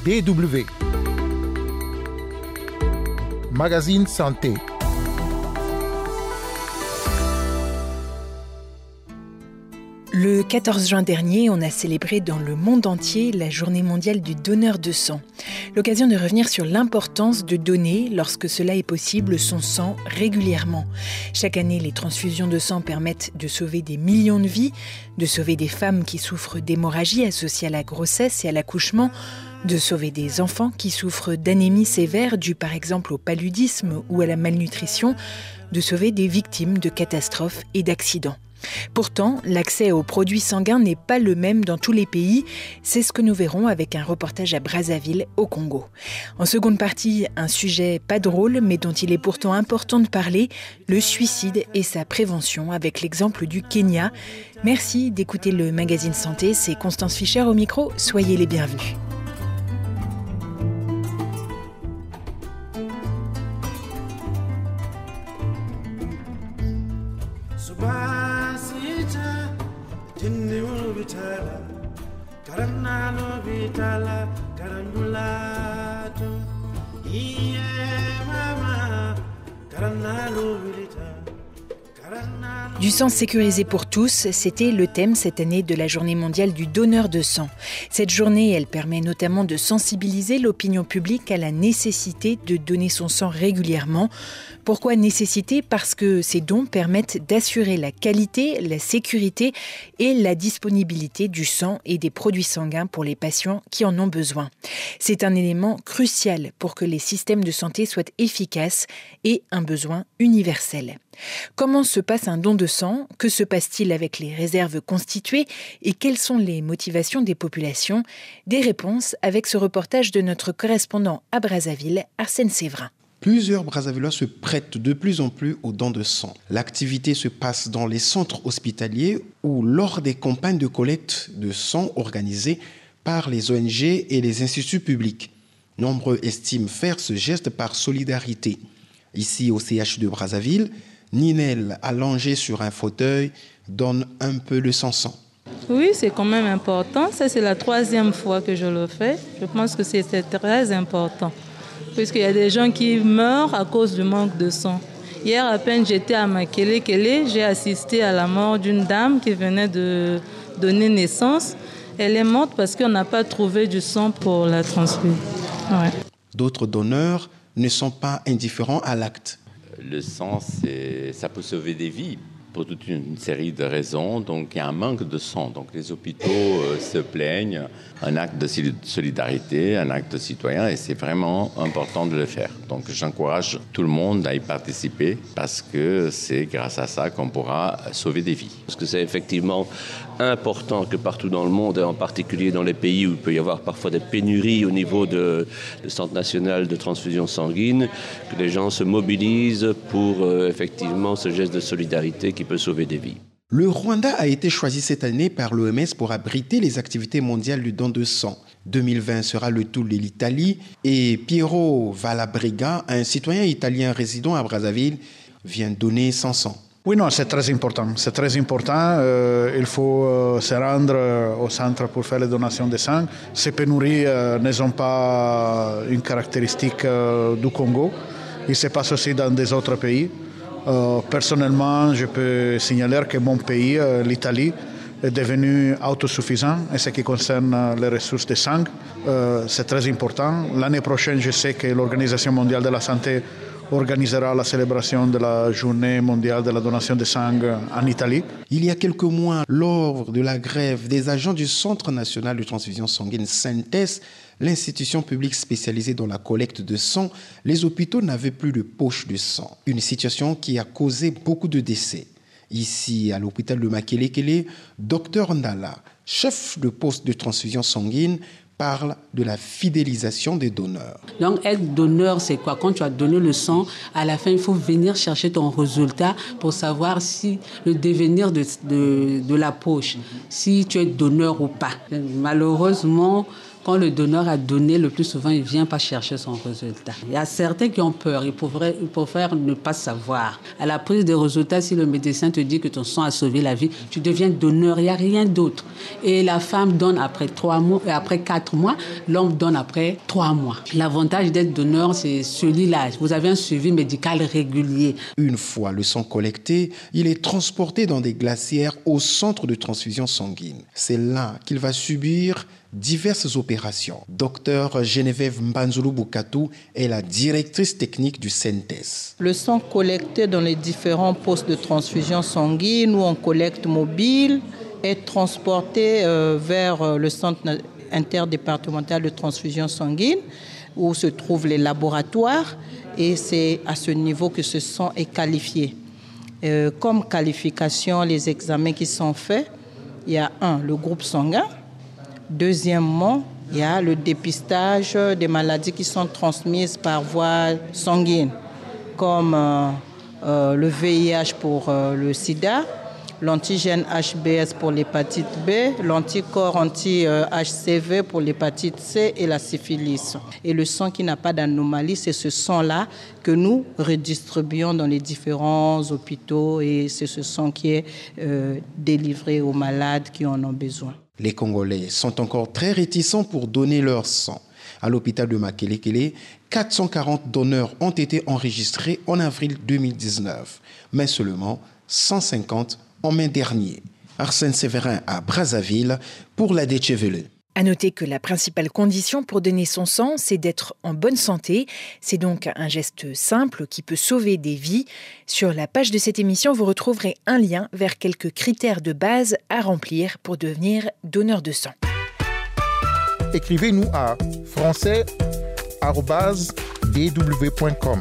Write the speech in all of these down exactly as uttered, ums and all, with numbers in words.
D W. Magazine Santé. Le quatorze juin dernier, on a célébré dans le monde entier la journée mondiale du donneur de sang. L'occasion de revenir sur l'importance de donner, lorsque cela est possible, son sang régulièrement. Chaque année, les transfusions de sang permettent de sauver des millions de vies, de sauver des femmes qui souffrent d'hémorragie associée à la grossesse et à l'accouchement, de sauver des enfants qui souffrent d'anémie sévère due par exemple au paludisme ou à la malnutrition, de sauver des victimes de catastrophes et d'accidents. Pourtant, l'accès aux produits sanguins n'est pas le même dans tous les pays. C'est ce que nous verrons avec un reportage à Brazzaville, au Congo. En seconde partie, un sujet pas drôle, mais dont il est pourtant important de parler, le suicide et sa prévention, avec l'exemple du Kenya. Merci d'écouter le magazine Santé, c'est Constance Fischer au micro, soyez les bienvenus. Du sang sécurisé pour tous, c'était le thème cette année de la Journée mondiale du donneur de sang. Cette journée, elle permet notamment de sensibiliser l'opinion publique à la nécessité de donner son sang régulièrement. Pourquoi nécessité ? Parce que ces dons permettent d'assurer la qualité, la sécurité et la disponibilité du sang et des produits sanguins pour les patients qui en ont besoin. C'est un élément crucial pour que les systèmes de santé soient efficaces et un besoin universel. Comment se passe un don de sang ? Que se passe-t-il avec les réserves constituées ? Et quelles sont les motivations des populations ? Des réponses avec ce reportage de notre correspondant à Brazzaville, Arsène Séverin. Plusieurs Brazzavillois se prêtent de plus en plus aux dons de sang. L'activité se passe dans les centres hospitaliers ou lors des campagnes de collecte de sang organisées par les O N G et les instituts publics. Nombreux estiment faire ce geste par solidarité. Ici, au C H de Brazzaville, Ninel, allongée sur un fauteuil, donne un peu de son sang. Oui, c'est quand même important. Ça, c'est la troisième fois que je le fais. Je pense que c'est très important. Puisqu'il y a des gens qui meurent à cause du manque de sang. Hier, à peine j'étais à Makelekele, j'ai assisté à la mort d'une dame qui venait de donner naissance. Elle est morte parce qu'on n'a pas trouvé du sang pour la transfuser. Ouais. D'autres donneurs ne sont pas indifférents à l'acte. Le sang, c'est, ça peut sauver des vies pour toute une série de raisons. Donc, il y a un manque de sang. Donc, les hôpitaux euh, se plaignent. Un acte de solidarité, un acte citoyen, et c'est vraiment important de le faire. Donc, j'encourage tout le monde à y participer parce que c'est grâce à ça qu'on pourra sauver des vies. Parce que c'est effectivement important que partout dans le monde, et en particulier dans les pays où il peut y avoir parfois des pénuries au niveau de, de Centre national de transfusion sanguine, que les gens se mobilisent pour euh, effectivement ce geste de solidarité qui peut sauver des vies. Le Rwanda a été choisi cette année par l'O M S pour abriter les activités mondiales du don de sang. deux mille vingt sera le tour de l'Italie et Piero Valabriga, un citoyen italien résident à Brazzaville, vient donner son sang. Oui, non, c'est très important. C'est très important. Euh, il faut euh, se rendre euh, au centre pour faire les donations de sang. Ces pénuries euh, ne sont pas une caractéristique euh, du Congo. Il se passe aussi dans des autres pays. Euh, personnellement, je peux signaler que mon pays, euh, l'Italie, est devenu autosuffisant en ce qui concerne les ressources de sang. Euh, c'est très important. L'année prochaine, je sais que l'Organisation mondiale de la santé organisera la célébration de la journée mondiale de la donation de sang en Italie. Il y a quelques mois, lors de la grève des agents du Centre national de transfusion sanguine Synthèse, l'institution publique spécialisée dans la collecte de sang, les hôpitaux n'avaient plus de poche de sang. Une situation qui a causé beaucoup de décès. Ici, à l'hôpital de Makelekele, Docteur Ndala, chef de poste de transfusion sanguine, parle de la fidélisation des donneurs. Donc, être donneur, c'est quoi ? Quand tu as donné le sang, à la fin, il faut venir chercher ton résultat pour savoir si le devenir de, de, de la poche, si tu es donneur ou pas. Malheureusement, quand le donneur a donné, le plus souvent, il ne vient pas chercher son résultat. Il y a certains qui ont peur, ils pourraient, ils préfèrent ne pas savoir. À la prise des résultats, si le médecin te dit que ton sang a sauvé la vie, tu deviens donneur, il n'y a rien d'autre. Et la femme donne après trois mois, et après quatre mois, l'homme donne après trois mois. L'avantage d'être donneur, c'est celui-là. Vous avez un suivi médical régulier. Une fois le sang collecté, il est transporté dans des glacières au centre de transfusion sanguine. C'est là qu'il va subir diverses opérations. Docteur Geneviève Mbanzulu Bukatou est la directrice technique du C E N T E S. Le sang collecté dans les différents postes de transfusion sanguine où on collecte mobile est transporté euh, vers le centre interdépartemental de transfusion sanguine où se trouvent les laboratoires et c'est à ce niveau que ce sang est qualifié. Euh, comme qualification, les examens qui sont faits, il y a un, le groupe sanguin. Deuxièmement, il y a le dépistage des maladies qui sont transmises par voie sanguine, comme euh, euh, le V I H pour euh, le sida, l'antigène H B S pour l'hépatite B, l'anticorps anti-H C V pour l'hépatite C et la syphilis. Et le sang qui n'a pas d'anomalie, c'est ce sang-là que nous redistribuons dans les différents hôpitaux et c'est ce sang qui est euh, délivré aux malades qui en ont besoin. Les Congolais sont encore très réticents pour donner leur sang. À l'hôpital de Makelekele, quatre cent quarante donneurs ont été enregistrés en avril deux mille dix-neuf, mais seulement cent cinquante en mai dernier. Arsène Séverin à Brazzaville pour la Deutsche Welle. À noter que la principale condition pour donner son sang, c'est d'être en bonne santé. C'est donc un geste simple qui peut sauver des vies. Sur la page de cette émission, vous retrouverez un lien vers quelques critères de base à remplir pour devenir donneur de sang. Écrivez-nous à français arobase d w point com.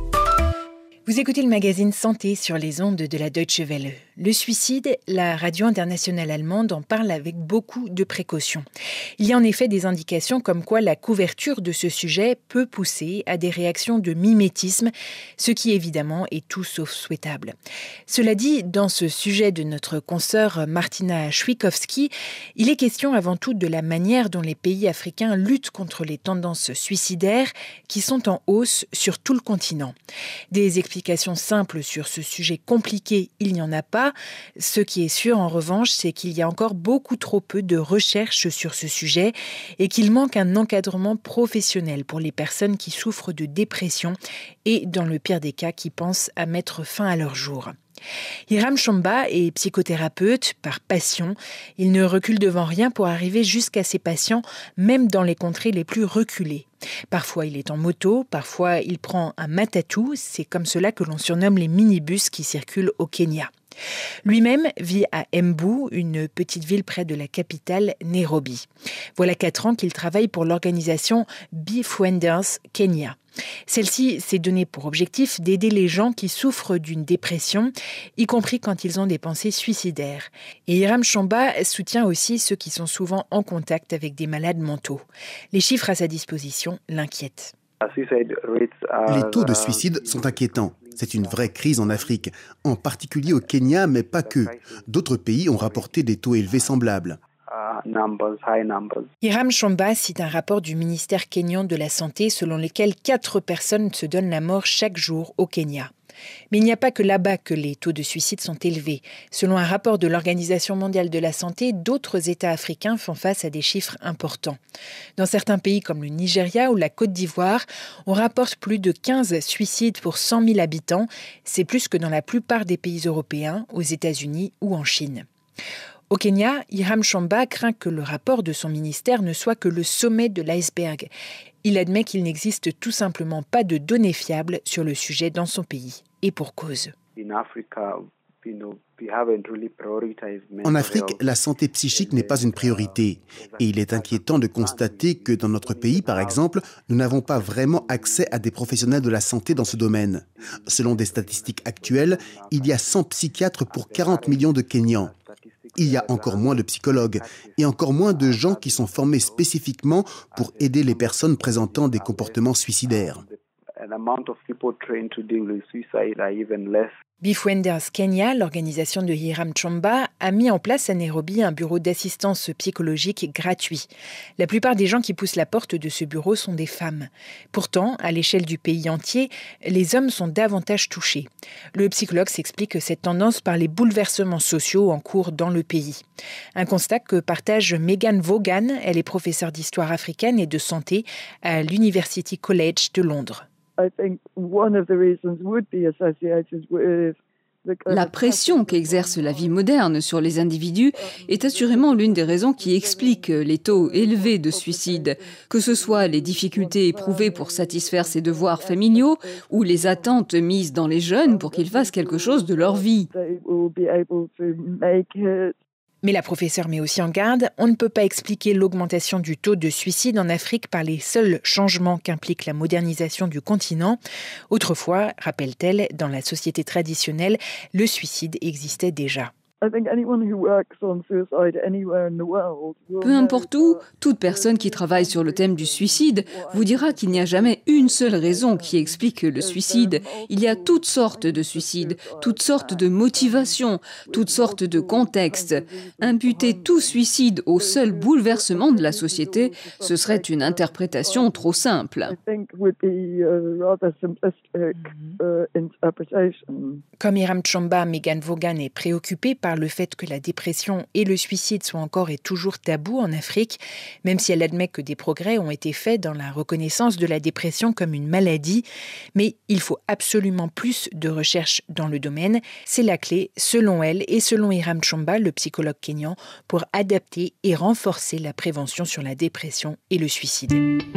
Vous écoutez le magazine Santé sur les ondes de la Deutsche Welle. Le suicide, la radio internationale allemande en parle avec beaucoup de précautions. Il y a en effet des indications comme quoi la couverture de ce sujet peut pousser à des réactions de mimétisme, ce qui évidemment est tout sauf souhaitable. Cela dit, dans ce sujet de notre consoeur Martina Schwikowski, il est question avant tout de la manière dont les pays africains luttent contre les tendances suicidaires qui sont en hausse sur tout le continent. Des explications simples sur ce sujet compliqué, il n'y en a pas. Ce qui est sûr, en revanche, c'est qu'il y a encore beaucoup trop peu de recherches sur ce sujet et qu'il manque un encadrement professionnel pour les personnes qui souffrent de dépression et, dans le pire des cas, qui pensent à mettre fin à leur jour. Hiram Chomba est psychothérapeute par passion. Il ne recule devant rien pour arriver jusqu'à ses patients, même dans les contrées les plus reculées. Parfois, il est en moto, parfois, il prend un matatu. C'est comme cela que l'on surnomme les minibus qui circulent au Kenya. Lui-même vit à Embu, une petite ville près de la capitale Nairobi. Voilà quatre ans qu'il travaille pour l'organisation Befrienders Kenya. Celle-ci s'est donnée pour objectif d'aider les gens qui souffrent d'une dépression, y compris quand ils ont des pensées suicidaires. Et Hiram Chomba soutient aussi ceux qui sont souvent en contact avec des malades mentaux. Les chiffres à sa disposition l'inquiètent. Les taux de suicide sont inquiétants. C'est une vraie crise en Afrique, en particulier au Kenya, mais pas que. D'autres pays ont rapporté des taux élevés semblables. Hiram Chomba cite un rapport du ministère kényan de la Santé selon lequel quatre personnes se donnent la mort chaque jour au Kenya. Mais il n'y a pas que là-bas que les taux de suicide sont élevés. Selon un rapport de l'Organisation mondiale de la santé, d'autres États africains font face à des chiffres importants. Dans certains pays comme le Nigeria ou la Côte d'Ivoire, on rapporte plus de quinze suicides pour cent mille habitants. C'est plus que dans la plupart des pays européens, aux États-Unis ou en Chine. Au Kenya, Hiram Chomba craint que le rapport de son ministère ne soit que le sommet de l'iceberg. Il admet qu'il n'existe tout simplement pas de données fiables sur le sujet dans son pays. Et pour cause. En Afrique, la santé psychique n'est pas une priorité. Et il est inquiétant de constater que dans notre pays, par exemple, nous n'avons pas vraiment accès à des professionnels de la santé dans ce domaine. Selon des statistiques actuelles, il y a cent psychiatres pour quarante millions de Kenyans. Il y a encore moins de psychologues et encore moins de gens qui sont formés spécifiquement pour aider les personnes présentant des comportements suicidaires. Befrienders Kenya, l'organisation de Hiram Chomba, a mis en place à Nairobi un bureau d'assistance psychologique gratuit. La plupart des gens qui poussent la porte de ce bureau sont des femmes. Pourtant, à l'échelle du pays entier, les hommes sont davantage touchés. Le psychologue s'explique cette tendance par les bouleversements sociaux en cours dans le pays. Un constat que partage Megan Vaughan, elle est professeure d'histoire africaine et de santé à l'University College de Londres. La pression qu'exerce la vie moderne sur les individus est assurément l'une des raisons qui explique les taux élevés de suicide, que ce soit les difficultés éprouvées pour satisfaire ses devoirs familiaux ou les attentes mises dans les jeunes pour qu'ils fassent quelque chose de leur vie. Mais la professeure met aussi en garde, on ne peut pas expliquer l'augmentation du taux de suicide en Afrique par les seuls changements qu'implique la modernisation du continent. Autrefois, rappelle-t-elle, dans la société traditionnelle, le suicide existait déjà. Peu importe où, toute personne qui travaille sur le thème du suicide vous dira qu'il n'y a jamais une seule raison qui explique le suicide. Il y a toutes sortes de suicides, toutes sortes de motivations, toutes sortes de contextes. Imputer tout suicide au seul bouleversement de la société, ce serait une interprétation trop simple. Comme Hiram Chomba, Megan Vaughan est préoccupée par le fait que la dépression et le suicide soient encore et toujours tabous en Afrique, même si elle admet que des progrès ont été faits dans la reconnaissance de la dépression comme une maladie. Mais il faut absolument plus de recherche dans le domaine. C'est la clé, selon elle et selon Hiram Chomba, le psychologue kényan, pour adapter et renforcer la prévention sur la dépression et le suicide.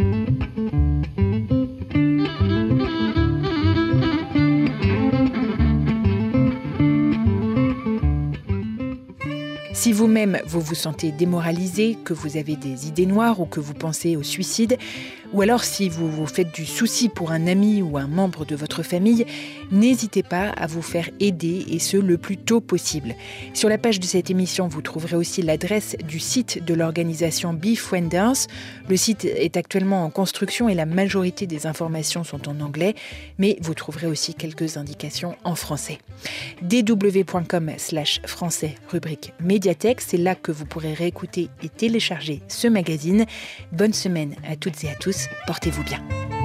Si vous-même, vous vous sentez démoralisé, que vous avez des idées noires ou que vous pensez au suicide, ou alors si vous vous faites du souci pour un ami ou un membre de votre famille, n'hésitez pas à vous faire aider et ce, le plus tôt possible. Sur la page de cette émission, vous trouverez aussi l'adresse du site de l'organisation Befrienders. Le site est actuellement en construction et la majorité des informations sont en anglais, mais vous trouverez aussi quelques indications en français. d w point com slash français, rubrique médiathèque, c'est là que vous pourrez réécouter et télécharger ce magazine. Bonne semaine à toutes et à tous, portez-vous bien.